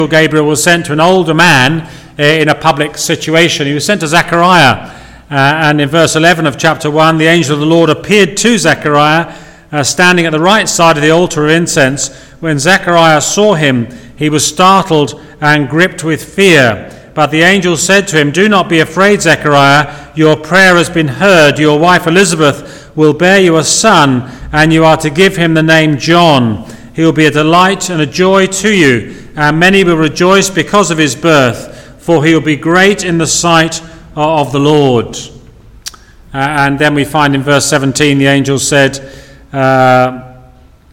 Gabriel was sent to an older man in a public situation. He was sent to Zechariah, and in verse 11 of chapter 1, the angel of the Lord appeared to Zechariah, standing at the right side of the altar of incense. When Zechariah saw him, he was startled and gripped with fear. But the angel said to him, "Do not be afraid, Zechariah. Your prayer has been heard. Your wife Elizabeth will bear you a son, and you are to give him the name John. He will be a delight and a joy to you, and many will rejoice because of his birth, for he will be great in the sight of the Lord." And then we find in verse 17, the angel said that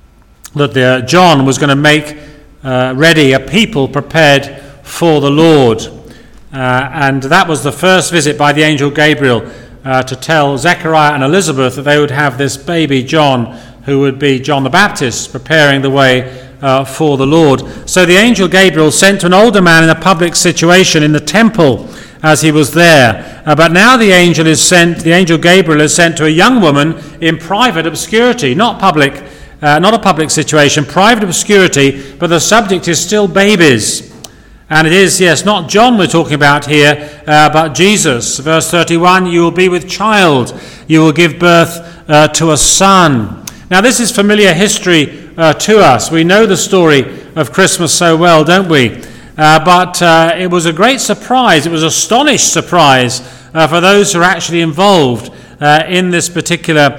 John was going to make ready a people prepared for the Lord. And that was the first visit by the angel Gabriel to tell Zechariah and Elizabeth that they would have this baby John, who would be John the Baptist, preparing the way for the Lord. So the angel Gabriel sent to an older man in a public situation in the temple as he was there. But now the angel Gabriel is sent to a young woman in private obscurity, not a public situation, private obscurity, but the subject is still babies. And it is, yes, not John we're talking about here, but Jesus. Verse 31, "You will be with child. You will give birth to a son." Now, this is familiar history to us. We know the story of Christmas so well, don't we? But it was a great surprise. It was an astonished surprise for those who are actually involved in this particular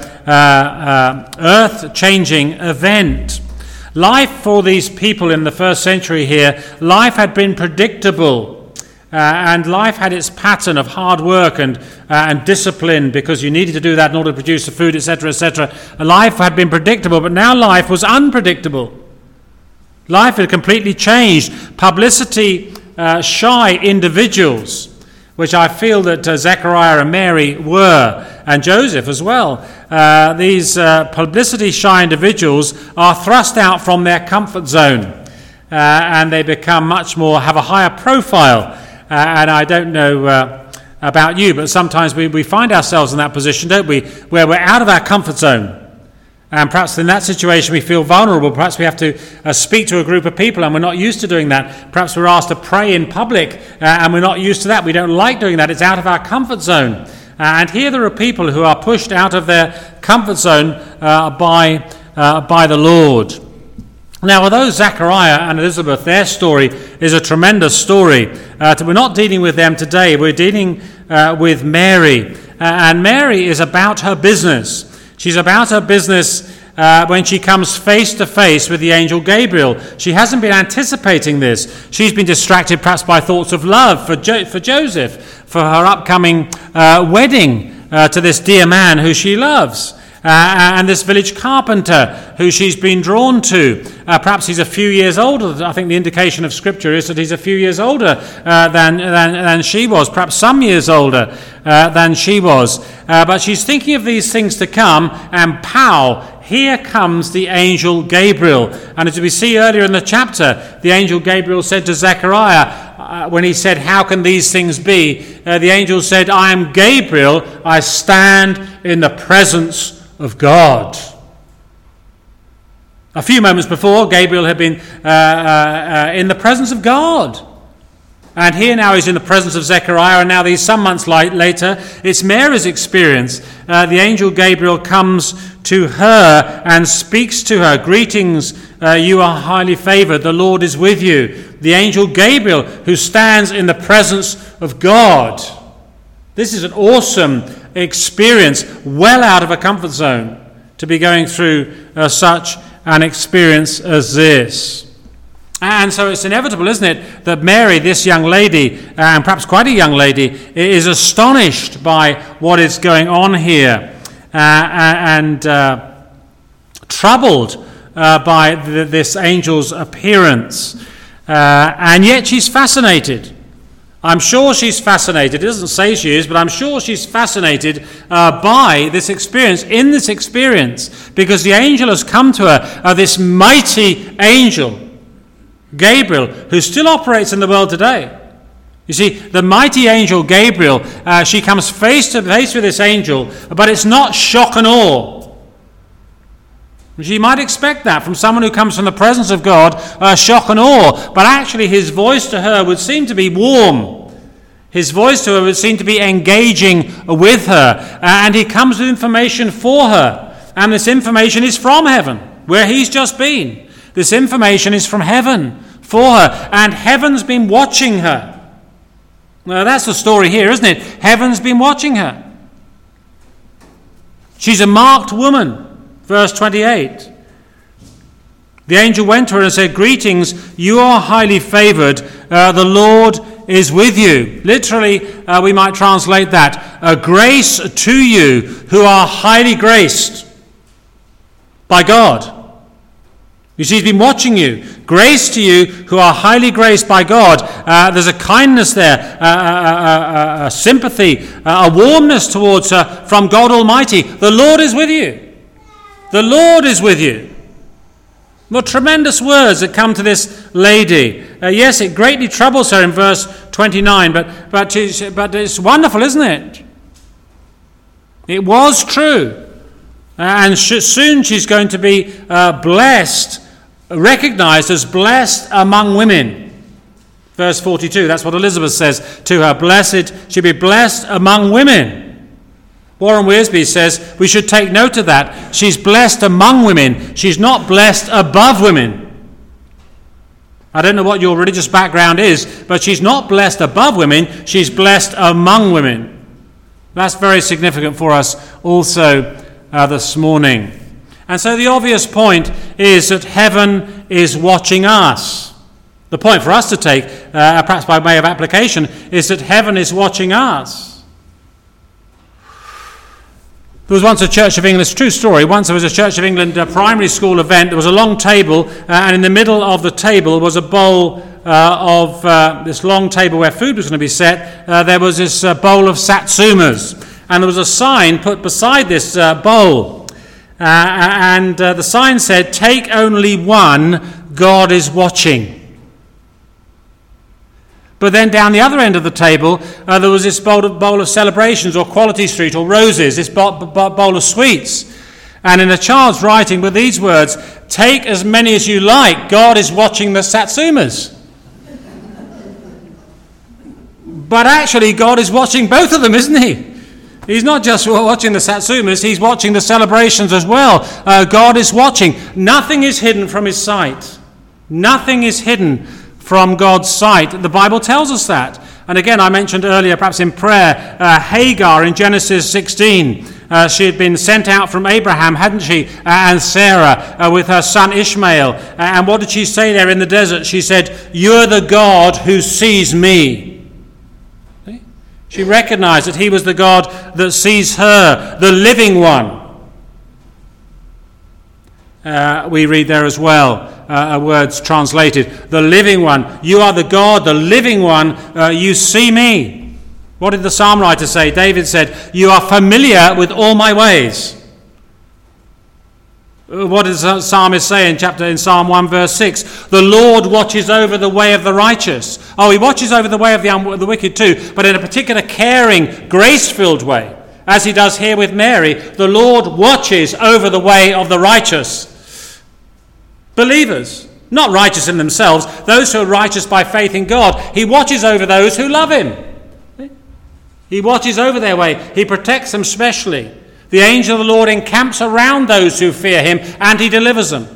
earth-changing event. Life for these people in the first century here, life had been predictable, and life had its pattern of hard work and discipline, because you needed to do that in order to produce the food, etc., etc. Life had been predictable, but now life was unpredictable. Life had completely changed. Publicity-shy individuals, which I feel that Zechariah and Mary were, and Joseph as well. These publicity-shy individuals are thrust out from their comfort zone, and they become have a higher profile. And I don't know about you, but sometimes we find ourselves in that position, don't we, where we're out of our comfort zone. And perhaps in that situation we feel vulnerable. Perhaps we have to speak to a group of people and we're not used to doing that. Perhaps we're asked to pray in public and we're not used to that. We don't like doing that. It's out of our comfort zone. And here there are people who are pushed out of their comfort zone by the Lord. Now, although Zechariah and Elizabeth, their story is a tremendous story, we're not dealing with them today. We're dealing with Mary. And Mary is about her business. She's about her business when she comes face to face with the angel Gabriel. She hasn't been anticipating this. She's been distracted perhaps by thoughts of love for Joseph, for her upcoming wedding to this dear man who she loves. And this village carpenter who she's been drawn to. Perhaps he's a few years older. I think the indication of Scripture is that he's a few years older than she was, perhaps some years older than she was. But she's thinking of these things to come, and pow, here comes the angel Gabriel. And as we see earlier in the chapter, the angel Gabriel said to Zechariah, when he said, "How can these things be?" The angel said, "I am Gabriel. I stand in the presence of God." A few moments before, Gabriel had been in the presence of God. And here now he's in the presence of Zechariah, and now some months later, it's Mary's experience. The angel Gabriel comes to her and speaks to her. "Greetings, you are highly favored, the Lord is with you." The angel Gabriel, who stands in the presence of God. This is an awesome experience, well out of a comfort zone, to be going through such an experience as this. And so it's inevitable, isn't it, that Mary, this young lady, and perhaps quite a young lady, is astonished by what is going on here, and troubled by this angel's appearance. And yet she's fascinated. I'm sure she's fascinated. It doesn't say she is, but I'm sure she's fascinated by this experience, because the angel has come to her, this mighty angel, Gabriel, who still operates in the world today. You see, the mighty angel Gabriel, she comes face to face with this angel, but it's not shock and awe. You might expect that from someone who comes from the presence of God, shock and awe. But actually his voice to her would seem to be warm. His voice to her would seem to be engaging with her. And he comes with information for her. And this information is from heaven, where he's just been. This information is from heaven for her. And heaven's been watching her. Now that's the story here, isn't it? Heaven's been watching her. She's a marked woman. Verse 28. The angel went to her and said, "Greetings, you are highly favored. The Lord is with you." Literally, we might translate that. Grace to you who are highly graced by God. You see, he's been watching you. Grace to you who are highly graced by God. There's a kindness there, a sympathy, a warmness towards her from God Almighty. The Lord is with you. The Lord is with you. What tremendous words that come to this lady. Yes, it greatly troubles her in verse 29, but it's wonderful, isn't it? It was true. And soon she's going to be blessed, recognized as blessed among women. Verse 42, that's what Elizabeth says to her. Blessed, she'll be blessed among women. Warren Wiersbe says we should take note of that. She's blessed among women. She's not blessed above women. I don't know what your religious background is, but she's not blessed above women. She's blessed among women. That's very significant for us also this morning. And so the obvious point is that heaven is watching us. The point for us to take, perhaps by way of application, is that heaven is watching us. There was once a Church of England, it's a true story, once there was a Church of England primary school event. There was a long table, and in the middle of the table was a bowl of this long table where food was going to be set. There was this bowl of satsumas, and there was a sign put beside this bowl. And the sign said, "Take only one, God is watching." But then down the other end of the table, there was this bowl of celebrations, or Quality Street, or Roses, this bowl of sweets. And in a child's writing were these words, "Take as many as you like, God is watching the satsumas." But actually, God is watching both of them, isn't he? He's not just watching the satsumas, he's watching the celebrations as well. God is watching. Nothing is hidden from his sight. Nothing is hidden from God's sight. The Bible tells us that. And again, I mentioned earlier, perhaps in prayer, Hagar in Genesis 16. She had been sent out from Abraham, hadn't she, and Sarah with her son Ishmael. And what did she say there in the desert? She said, "You're the God who sees me." She recognized that he was the God that sees her, the living one. We read there as well, words translated, the living one. You are the God, the living one, you see me. What did the psalm writer say? David said, "You are familiar with all my ways." What does the psalmist say in Psalm 1 verse 6? The Lord watches over the way of the righteous. Oh, he watches over the way of the wicked too, but in a particular caring, grace-filled way. As he does here with Mary, the Lord watches over the way of the righteous. Believers, not righteous in themselves, those who are righteous by faith in God. He watches over those who love him. He watches over their way. He protects them specially. The angel of the Lord encamps around those who fear him, and he delivers them.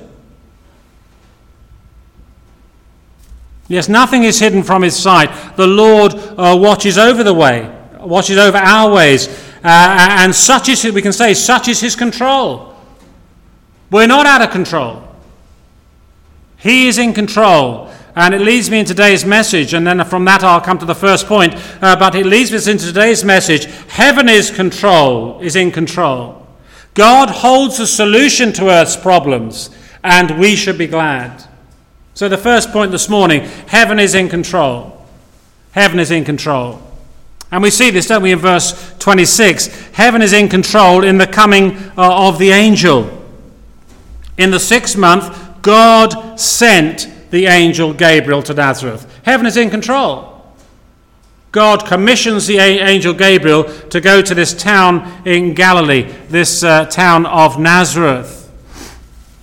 Yes, nothing is hidden from his sight. The Lord watches over the way, watches over our ways, and such is, we can say, such is his control. We're not out of control. He is in control. And it leads me in today's message, and then from that I'll come to the first point, but it leads us into today's message. Heaven is in control. God holds the solution to earth's problems, and we should be glad. So the first point this morning, heaven is in control. Heaven is in control. And we see this, don't we, in verse 26. Heaven is in control in the coming of the angel. In the 6th month, God sent the angel Gabriel to Nazareth. Heaven is in control. God commissions the angel Gabriel to go to this town in Galilee, this town of Nazareth.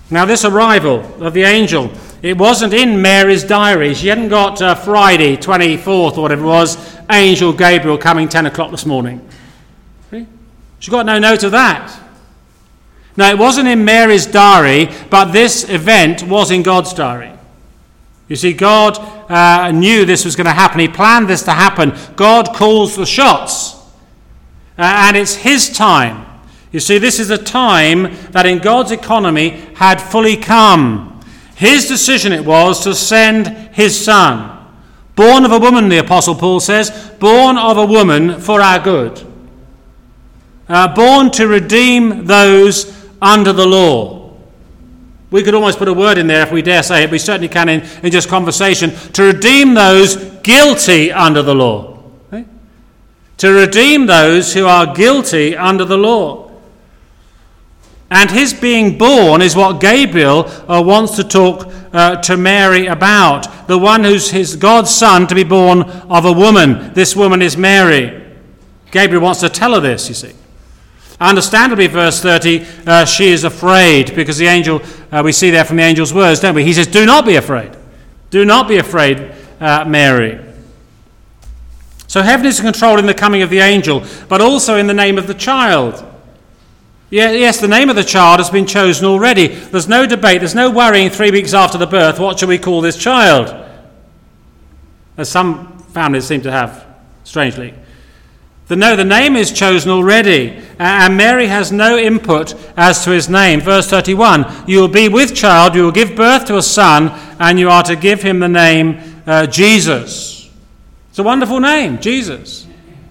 Now, this arrival of the angel, it wasn't in Mary's diary. She hadn't got Friday, 24th, or whatever it was, Angel Gabriel coming 10 o'clock this morning. She got no note of that. No, it wasn't in Mary's diary, but this event was in God's diary. You see, God knew this was going to happen. He planned this to happen. God calls the shots. And it's his time. You see, this is a time that in God's economy had fully come. His decision it was to send his son. Born of a woman, the Apostle Paul says, born of a woman for our good. Born to redeem those under the law. We could almost put a word in there if we dare say it. We certainly can in just conversation. To redeem those guilty under the law. Okay? To redeem those who are guilty under the law. And his being born is what Gabriel wants to talk to Mary about. The one who's his God's son to be born of a woman. This woman is Mary. Gabriel wants to tell her this, you see. Understandably, verse 30, she is afraid, because the angel, we see there from the angel's words, don't we? He says, do not be afraid. Do not be afraid, Mary. So heaven is controlled in the coming of the angel, but also in the name of the child. Yes, the name of the child has been chosen already. There's no debate, there's no worrying 3 weeks after the birth, what shall we call this child? As some families seem to have, strangely. The name is chosen already, and Mary has no input as to his name. Verse 31, you will be with child, you will give birth to a son, and you are to give him the name Jesus. It's a wonderful name, Jesus.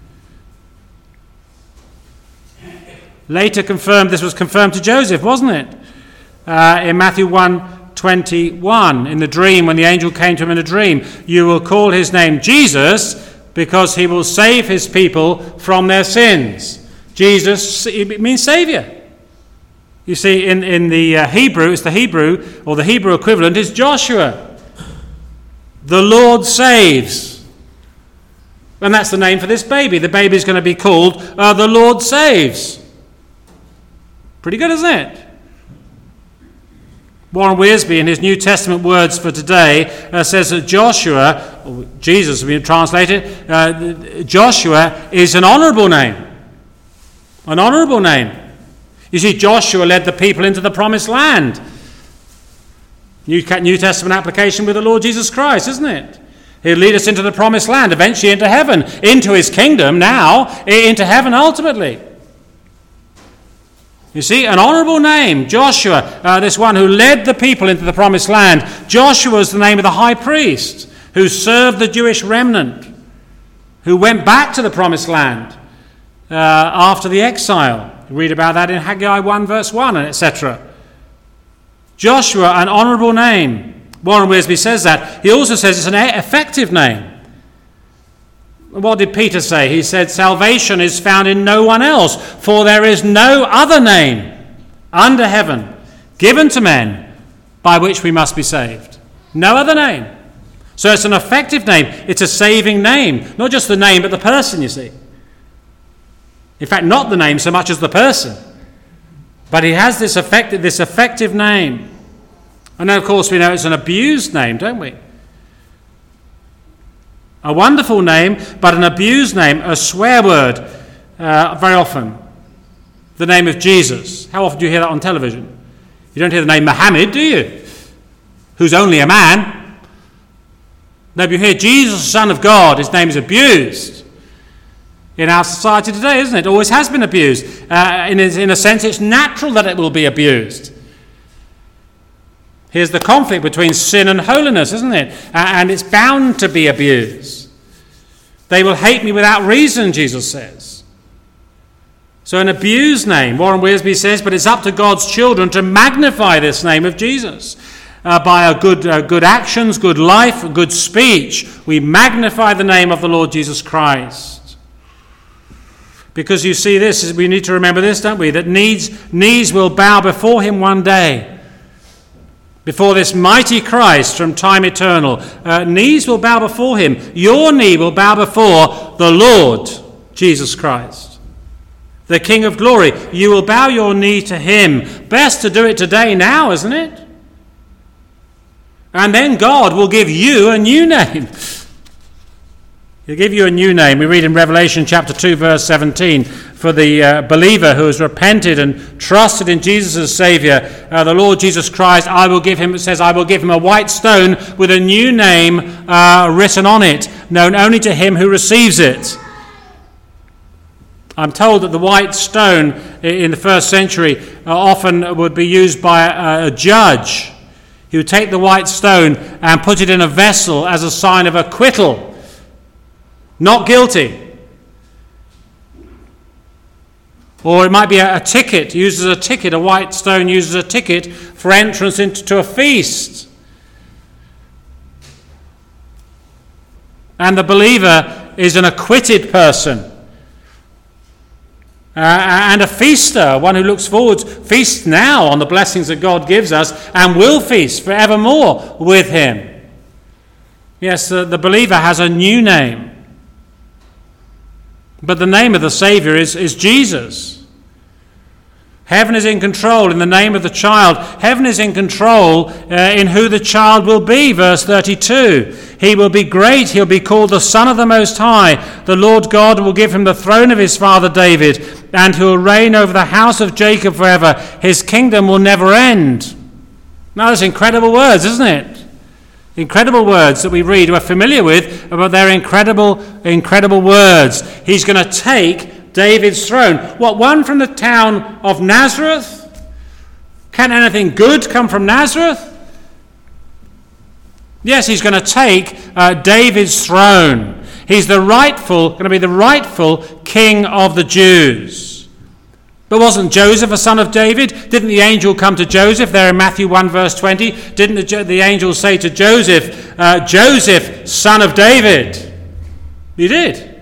Later confirmed, this was confirmed to Joseph, wasn't it? In Matthew 1:21, in the dream, when the angel came to him in a dream, you will call his name Jesus, because he will save his people from their sins. Jesus, it means Saviour. You see, in the Hebrew, it's the Hebrew, or the Hebrew equivalent is Joshua. The Lord saves. And that's the name for this baby. The baby is going to be called the Lord saves. Pretty good, isn't it? Warren Wiersbe, in his New Testament words for today, says that Joshua, or Jesus has been translated, Joshua is an honourable name. An honourable name. You see, Joshua led the people into the promised land. New Testament application with the Lord Jesus Christ, isn't it? He'll lead us into the promised land, eventually into heaven, into his kingdom now, into heaven ultimately. You see, an honourable name, Joshua, this one who led the people into the promised land. Joshua is the name of the high priest who served the Jewish remnant, who went back to the promised land after the exile. You read about that in Haggai 1 verse 1, and etc. Joshua, an honourable name. Warren Wiersbe says that. He also says it's an effective name. What did Peter say? He said, salvation is found in no one else, for there is no other name under heaven given to men by which we must be saved. No other name. So it's an effective name. It's a saving name. Not just the name, but the person, you see. In fact, not the name so much as the person. But he has this effective name. And then, of course, we know it's an abused name, don't we? A wonderful name, but an abused name, a swear word, very often. The name of Jesus. How often do you hear that on television? You don't hear the name Muhammad, do you? Who's only a man. No, but you hear Jesus, the Son of God, his name is abused. In our society today, isn't it? It always has been abused. In a sense, it's natural that it will be abused. Here's the conflict between sin and holiness, isn't it? And it's bound to be abused. They will hate me without reason, Jesus says. So an abused name, Warren Wiersbe says, but it's up to God's children to magnify this name of Jesus. By our good actions, good life, good speech, we magnify the name of the Lord Jesus Christ. Because you see this, we need to remember this, don't we? That knees will bow before him one day. Before this mighty Christ from time eternal, knees will bow before him. Your knee will bow before the Lord Jesus Christ. the King of glory. You will bow your knee to him. Best to do it today now, isn't it? And then God will give you a new name. He'll give you a new name. We read in Revelation chapter 2, verse 17, for the believer who has repented and trusted in Jesus as Saviour, the Lord Jesus Christ, I will give him a white stone with a new name written on it, known only to him who receives it. I'm told that the white stone in the first century often would be used by a judge. He would take the white stone and put it in a vessel as a sign of acquittal. Not guilty. Or it might be a ticket, used as a ticket. A white stone used as a ticket for entrance into a feast. And the believer is an acquitted person. And a feaster, one who looks forward, feasts now on the blessings that God gives us and will feast forevermore with him. Yes, the believer has a new name. But the name of the Saviour is Jesus. Heaven is in control in the name of the child. Heaven is in control in who the child will be. Verse 32. He will be great. He'll be called the Son of the Most High. The Lord God will give him the throne of his father David, and he will reign over the house of Jacob forever. His kingdom will never end. Now, that's incredible words, isn't it? Incredible words that we read, we're familiar with, but they're incredible words. He's going to take David's throne. What, one from the town of Nazareth? Can anything good come from Nazareth? Yes, he's going to take David's throne. He's going to be the rightful king of the Jews. But wasn't Joseph a son of David? Didn't the angel come to Joseph there in Matthew 1 verse 20? Didn't the angel say to Joseph, Joseph, son of David? He did.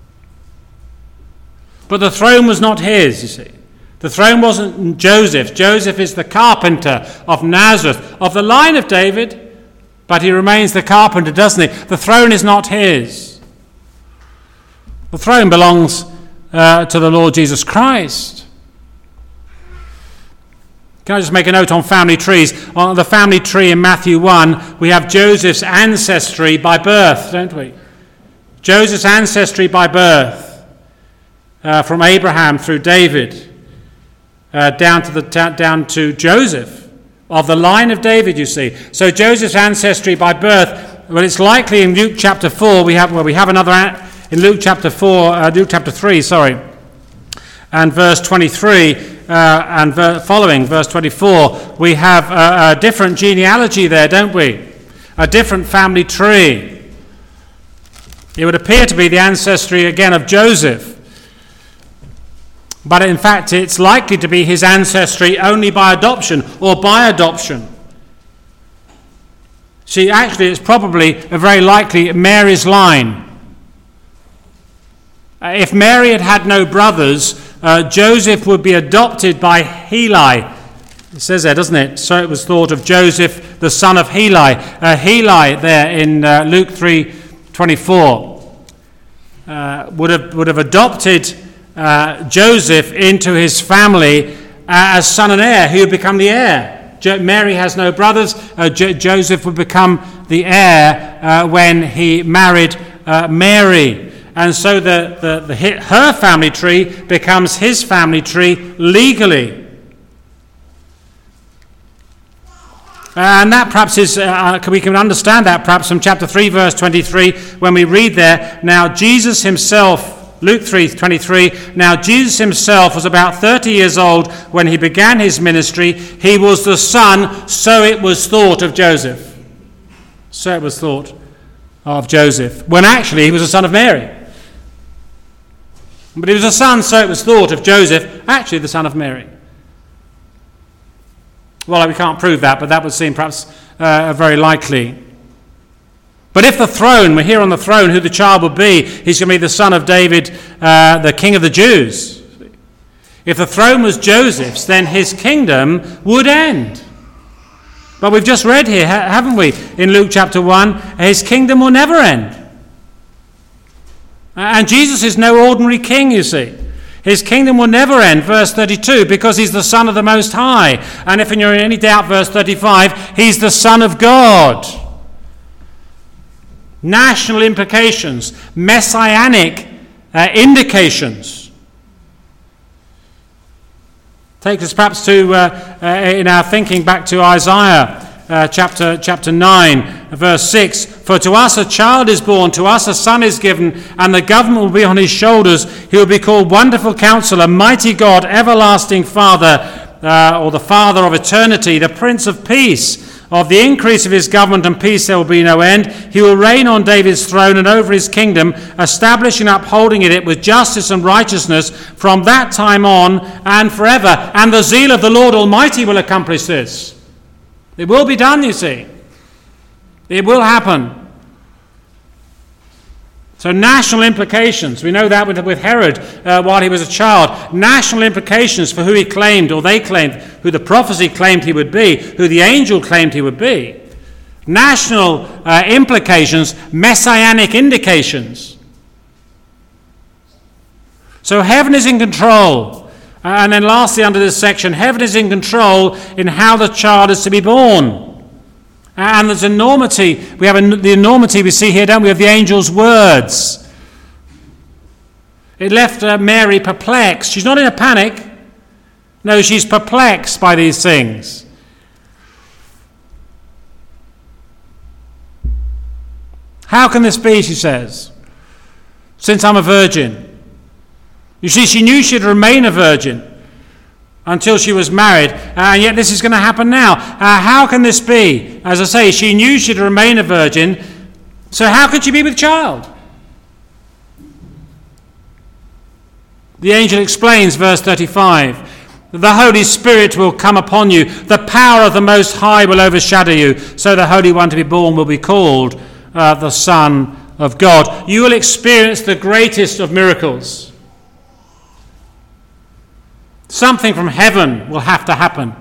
But the throne was not his, you see. The throne wasn't Joseph. Joseph is the carpenter of Nazareth, of the line of David, but he remains the carpenter, doesn't he? The throne is not his. The throne belongs to the Lord Jesus Christ. Can I just make a note on family trees? On the family tree in Matthew 1, we have Joseph's ancestry by birth, don't we? Joseph's ancestry by birth, from Abraham through David, down to Joseph, of the line of David, you see. So Joseph's ancestry by birth, well, it's likely in Luke chapter 4, we have another, in Luke chapter 3, and verse 23, and following, verse 24, we have a different genealogy there, don't we? A different family tree. It would appear to be the ancestry again of Joseph. But in fact, it's likely to be his ancestry only by adoption or by adoption. See, actually, it's probably very likely Mary's line. If Mary had no brothers, Joseph would be adopted by Heli. It says there, doesn't it? So it was thought of Joseph, the son of Heli. Heli there in Luke 3:24 would have adopted Joseph into his family as son and heir. He would become the heir. Mary has no brothers. Joseph would become the heir when he married Mary. And so her family tree becomes his family tree legally. And that perhaps is, we can understand that perhaps from chapter 3, verse 23, when we read there, now Jesus himself, Luke 3:23, now Jesus himself was about 30 years old when he began his ministry. He was the son, so it was thought of Joseph. So it was thought of Joseph, when actually he was a son of Mary. But he was a son, so it was thought of Joseph, actually the son of Mary. Well, we can't prove that, but that would seem perhaps very likely. But if the throne, we're here on the throne, who the child will be, he's going to be the son of David, the king of the Jews. If the throne was Joseph's, then his kingdom would end. But we've just read here, haven't we, in Luke chapter 1, his kingdom will never end. And Jesus is no ordinary king, you see. His kingdom will never end, verse 32, because he's the Son of the Most High. And if you're in any doubt, verse 35, he's the Son of God. National implications, messianic indications. Take us perhaps to, in our thinking, back to Isaiah chapter 9, verse 6. For to us a child is born, to us a son is given, and the government will be on his shoulders. He will be called Wonderful Counselor, Mighty God, Everlasting Father, or the Father of Eternity, the Prince of Peace. Of the increase of his government and peace there will be no end. He will reign on David's throne and over his kingdom, establishing and upholding it with justice and righteousness from that time on and forever. And the zeal of the Lord Almighty will accomplish this. It will be done, you see. It will happen. So national implications. We know that with Herod while he was a child. National implications for who he claimed, or they claimed, who the prophecy claimed he would be, who the angel claimed he would be. National implications, messianic indications. So heaven is in control. And then lastly under this section, heaven is in control in how the child is to be born. And there's enormity. We have the enormity we see here, don't we, of the angel's words. It left Mary perplexed. She's not in a panic. No, she's perplexed by these things. How can this be, she says, since I'm a virgin? You see, she knew she'd remain a virgin until she was married, and yet this is going to happen now. How can this be? As I say, she knew she'd remain a virgin, so how could she be with child? The angel explains, verse 35, the Holy Spirit will come upon you, the power of the Most High will overshadow you, so the Holy One to be born will be called the Son of God. You will experience the greatest of miracles. Something from heaven will have to happen.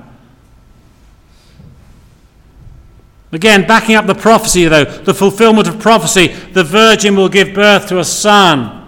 Again, backing up the prophecy, though, the fulfillment of prophecy, the virgin will give birth to a son.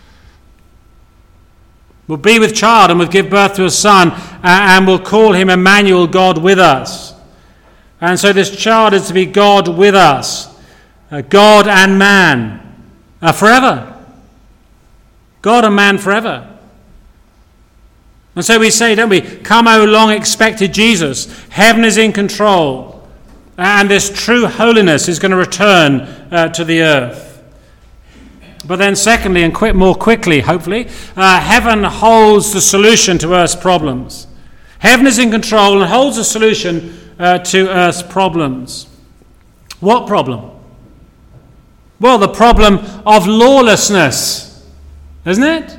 Will be with child and will give birth to a son, and will call him Emmanuel, God with us. And so this child is to be God with us, God and man, forever. God and man forever. And so we say, don't we, come, O long-expected Jesus. Heaven is in control. And this true holiness is going to return to the earth. But then secondly, and more quickly, hopefully, heaven holds the solution to earth's problems. Heaven is in control and holds the solution to earth's problems. What problem? Well, the problem of lawlessness, isn't it?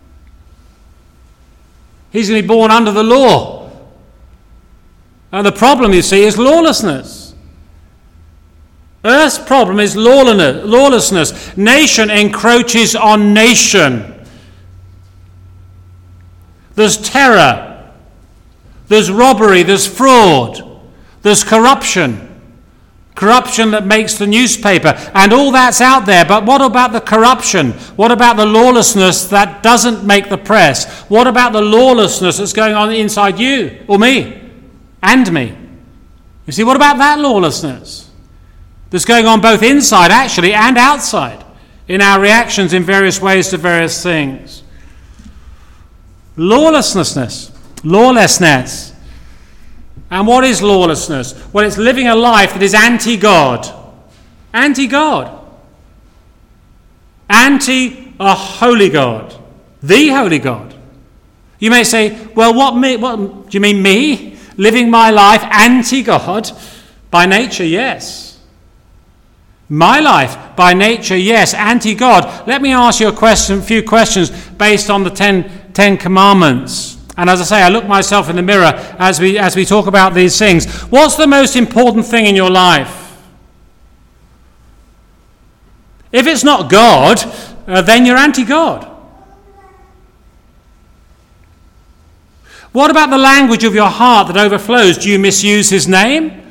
He's going to be born under the law. And the problem, you see, is lawlessness. Earth's problem is lawlessness. Nation encroaches on nation. There's terror. There's robbery. There's fraud. There's corruption. Corruption that makes the newspaper, and all that's out there. But what about the corruption? What about the lawlessness that doesn't make the press? What about the lawlessness that's going on inside you or me and me? You see, what about that lawlessness that's going on both inside, actually, and outside in our reactions in various ways to various things? Lawlessness. And what is lawlessness? Well, it's living a life that is anti-God. Anti-God. Anti a holy God. The holy God. You may say, well, what do you mean me? Living my life anti-God? By nature, yes. My life, by nature, yes. Anti-God. Let me ask you a few questions based on the Ten Commandments. And as I say, I look myself in the mirror as we talk about these things. What's the most important thing in your life? If it's not God, then you're anti-God. What about the language of your heart that overflows? Do you misuse his name?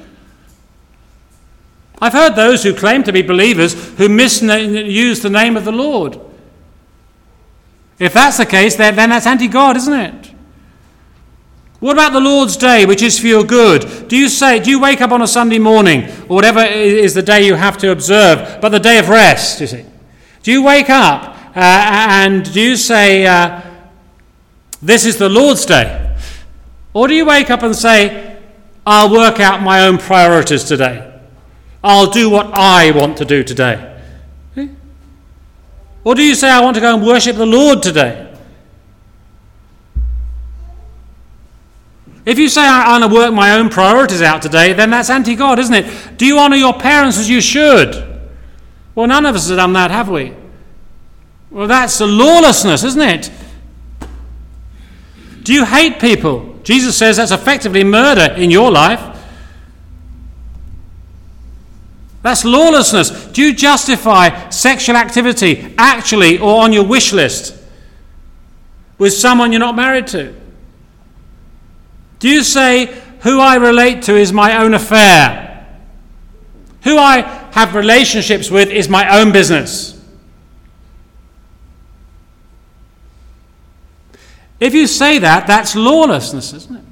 I've heard those who claim to be believers who misuse the name of the Lord. If that's the case, then that's anti-God, isn't it? What about the Lord's Day, which is for your good? Do you wake up on a Sunday morning, or whatever is the day you have to observe, but the day of rest, you see? Do you wake up and do you say, this is the Lord's Day? Or do you wake up and say, I'll work out my own priorities today. I'll do what I want to do today? Or do you say, I want to go and worship the Lord today? If you say, I want to work my own priorities out today, then that's anti-God, isn't it? Do you honour your parents as you should? Well, none of us have done that, have we? Well, that's the lawlessness, isn't it? Do you hate people? Jesus says that's effectively murder in your life. That's lawlessness. Do you justify sexual activity actually or on your wish list with someone you're not married to? Do you say, who I relate to is my own affair? Who I have relationships with is my own business? If you say that, that's lawlessness, isn't it?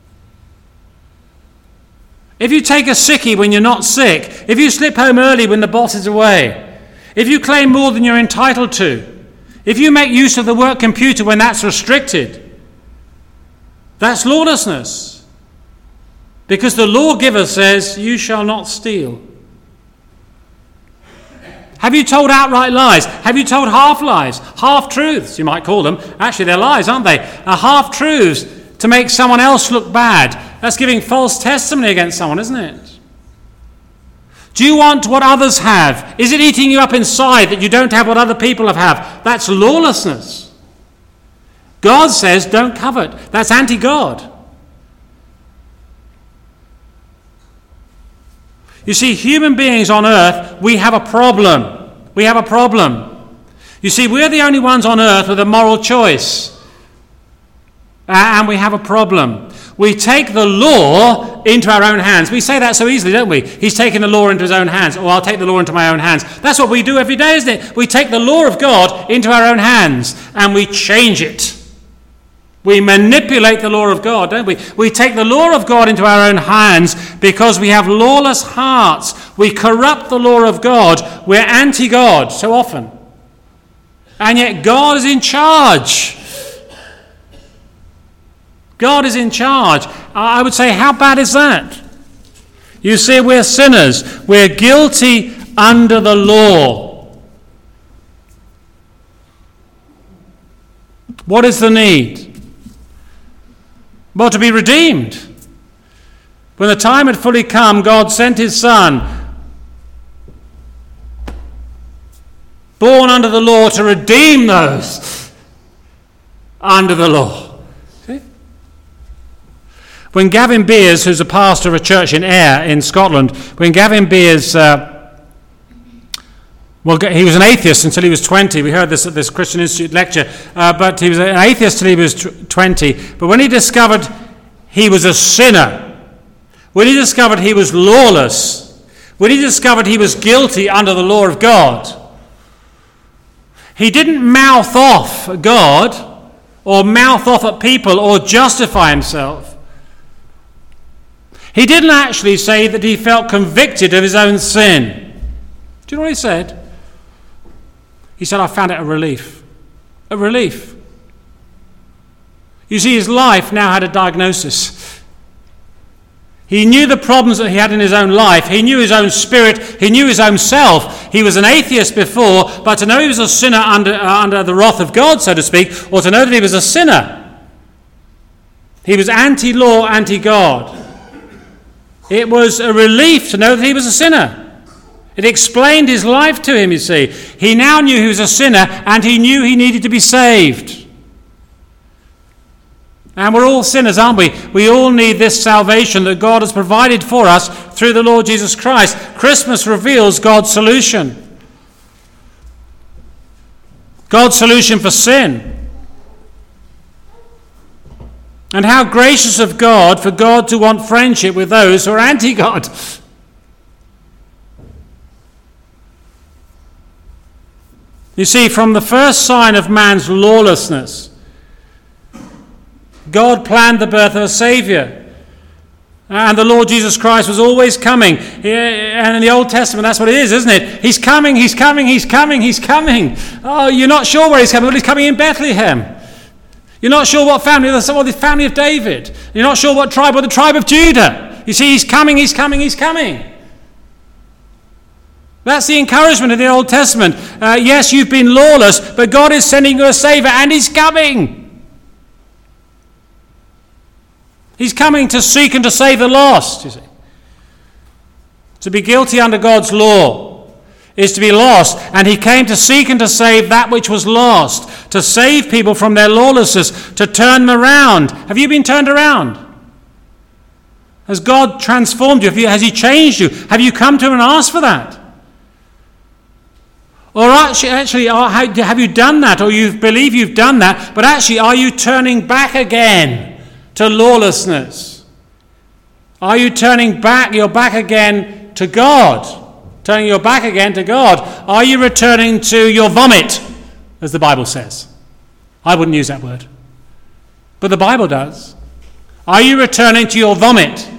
If you take a sickie when you're not sick, if you slip home early when the boss is away, if you claim more than you're entitled to, if you make use of the work computer when that's restricted, that's lawlessness. Because the lawgiver says, you shall not steal. Have you told outright lies? Have you told half lies? Half-truths, you might call them. Actually, they're lies, aren't they? Half-truths to make someone else look bad. That's giving false testimony against someone, isn't it? Do you want what others have? Is it eating you up inside that you don't have what other people have? That's lawlessness. God says don't covet. That's anti-God. You see, human beings on earth, we have a problem. We have a problem. You see, we're the only ones on earth with a moral choice. And we have a problem. We take the law into our own hands. We say that so easily, don't we? He's taking the law into his own hands. Or I'll take the law into my own hands. That's what we do every day, isn't it? We take the law of God into our own hands and we change it. We manipulate the law of God, don't we? We take the law of God into our own hands because we have lawless hearts. We corrupt the law of God. We're anti-God so often. And yet God is in charge. God is in charge. I would say, how bad is that? You see, we're sinners. We're guilty under the law. What is the need? Well, to be redeemed. When the time had fully come, God sent his Son, born under the law, to redeem those under the law. See? When Gavin Beers, who's a pastor of a church in Ayr in Scotland, when Gavin Beers, he was an atheist until he was 20. We heard this at this Christian Institute lecture. But he was an atheist till he was 20. But when he discovered he was a sinner, when he discovered he was lawless, when he discovered he was guilty under the law of God, he didn't mouth off at God or mouth off at people or justify himself. He didn't actually say that he felt convicted of his own sin. Do you know what he said? He said, I found it a relief. A relief. You see, his life now had a diagnosis. He knew the problems that he had in his own life. He knew his own spirit. He knew his own self. He was an atheist before, but to know he was a sinner under the wrath of God, so to speak, or to know that he was a sinner, he was anti-law, anti-God. It was a relief to know that he was a sinner. It explained his life to him, you see. He now knew he was a sinner and he knew he needed to be saved. And we're all sinners, aren't we? We all need this salvation that God has provided for us through the Lord Jesus Christ. Christmas reveals God's solution. God's solution for sin. And how gracious of God for God to want friendship with those who are anti-God. You see, from the first sign of man's lawlessness, God planned the birth of a Saviour. And the Lord Jesus Christ was always coming. And in the Old Testament, that's what it is, isn't it? He's coming, he's coming, he's coming, he's coming. Oh, you're not sure where he's coming, but he's coming in Bethlehem. You're not sure what family, the family of David. You're not sure what tribe, the tribe of Judah. You see, he's coming, he's coming, he's coming. That's the encouragement of the Old Testament. Yes, you've been lawless, but God is sending you a Saviour, and he's coming. He's coming to seek and to save the lost, you see. To be guilty under God's law is to be lost, and he came to seek and to save that which was lost, to save people from their lawlessness, to turn them around. Have you been turned around? Has God transformed you? Has he changed you? Have you come to him and asked for that? Or actually, have you done that, or you believe you've done that, but actually are you turning back again to lawlessness? Are you turning back, your back again to God? Turning your back again to God? Are you returning to your vomit, as the Bible says? I wouldn't use that word, but the Bible does. Are you returning to your vomit?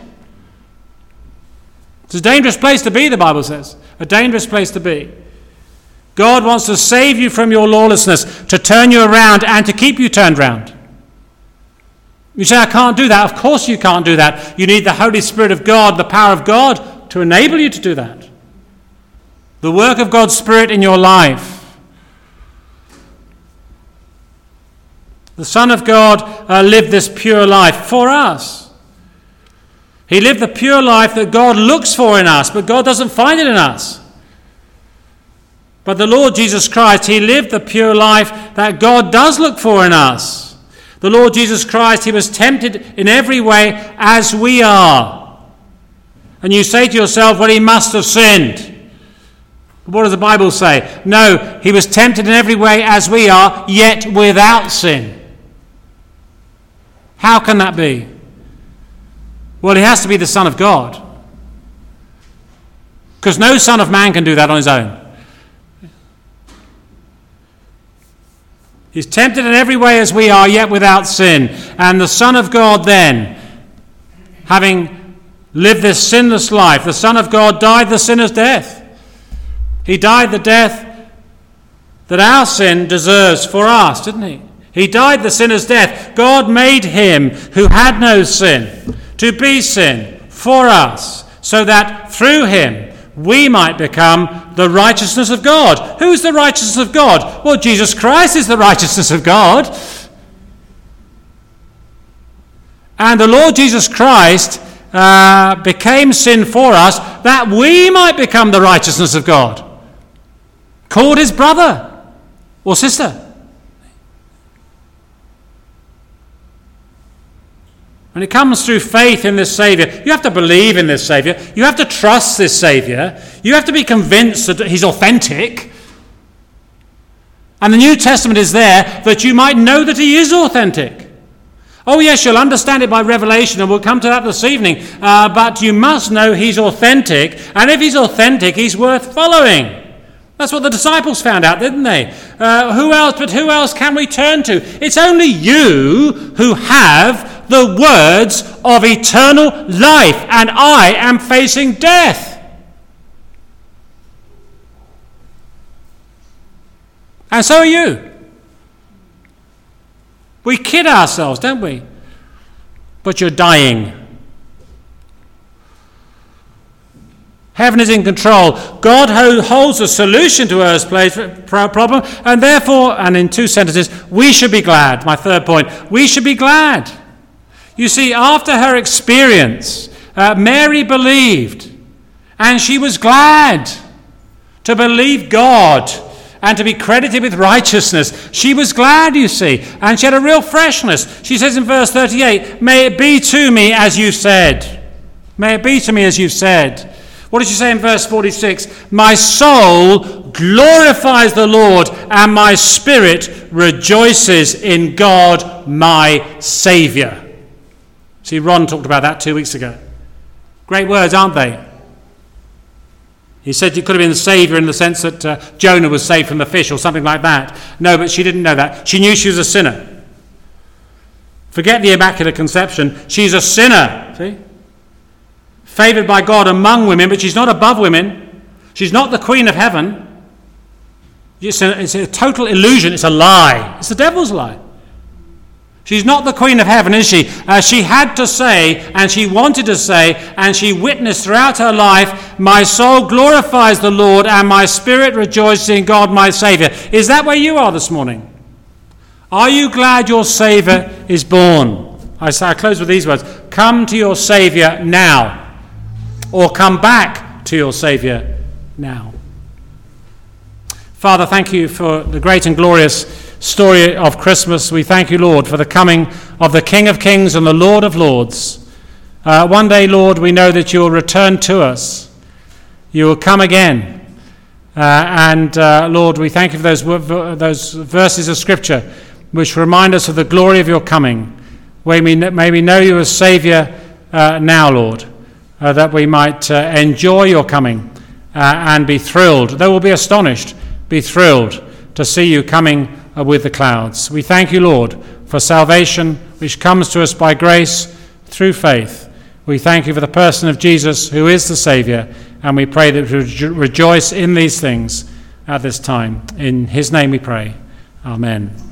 It's a dangerous place to be, the Bible says. A dangerous place to be. God wants to save you from your lawlessness, to turn you around and to keep you turned round. You say, I can't do that. Of course you can't do that. You need the Holy Spirit of God, the power of God, to enable you to do that. The work of God's Spirit in your life. The Son of God lived this pure life for us. He lived the pure life that God looks for in us, but God doesn't find it in us. But the Lord Jesus Christ, he lived the pure life that God does look for in us. The Lord Jesus Christ, he was tempted in every way as we are. And you say to yourself, well, he must have sinned. What does the Bible say? No, he was tempted in every way as we are, yet without sin. How can that be? Well, he has to be the Son of God. Because no son of man can do that on his own. He's tempted in every way as we are, yet without sin. And the Son of God then, having lived this sinless life, the Son of God died the sinner's death. He died the death that our sin deserves for us, didn't he? He died the sinner's death. God made him who had no sin to be sin for us, so that through him we might become the righteousness of God. Who's the righteousness of God? Well, Jesus Christ is the righteousness of God. And the Lord Jesus Christ became sin for us that we might become the righteousness of God. Called his brother or sister. And it comes through faith in this Saviour. You have to believe in this Saviour. You have to trust this Saviour. You have to be convinced that he's authentic. And the New Testament is there that you might know that he is authentic. Oh yes, you'll understand it by revelation, and we'll come to that this evening. But you must know he's authentic. And if he's authentic, he's worth following. That's what the disciples found out, didn't they? Who else can we turn to? It's only you who have the words of eternal life, and I am facing death. And so are you. We kid ourselves, don't we? But you're dying. Heaven is in control. God holds a solution to Earth's problem, and therefore, and in 2 sentences, we should be glad. My third point, we should be glad. You see, after her experience, Mary believed, and she was glad to believe God and to be credited with righteousness. She was glad, you see, and she had a real freshness. She says in verse 38, may it be to me as you said. May it be to me as you said. What did she say in verse 46? My soul glorifies the Lord, and my spirit rejoices in God my Saviour. See, Ron talked about that 2 weeks ago. Great words, aren't they? He said it could have been the Saviour in the sense that Jonah was saved from the fish or something like that. No, but she didn't know that. She knew she was a sinner. Forget the Immaculate Conception. She's a sinner, see? Favoured by God among women, but she's not above women. She's not the Queen of Heaven. It's a total illusion. It's a lie. It's the devil's lie. She's not the Queen of Heaven, is she? She had to say, and she wanted to say, and she witnessed throughout her life, my soul glorifies the Lord, and my spirit rejoices in God my Saviour. Is that where you are this morning? Are you glad your Saviour is born? I close with these words. Come to your Saviour now. Or come back to your Saviour now. Father, thank you for the great and glorious story of Christmas. We thank you, Lord, for the coming of the King of Kings and the Lord of Lords. One day, Lord, we know that you will return to us. You will come again. Lord, we thank you for those verses of Scripture which remind us of the glory of your coming. May we know you as Saviour now, Lord, that we might enjoy your coming and be thrilled. Though we'll be astonished, be thrilled to see you coming with the clouds. We thank you, Lord, for salvation which comes to us by grace through faith. We thank you for the person of Jesus, who is the Saviour, and we pray that we rejoice in these things at this time. In his name we pray. Amen.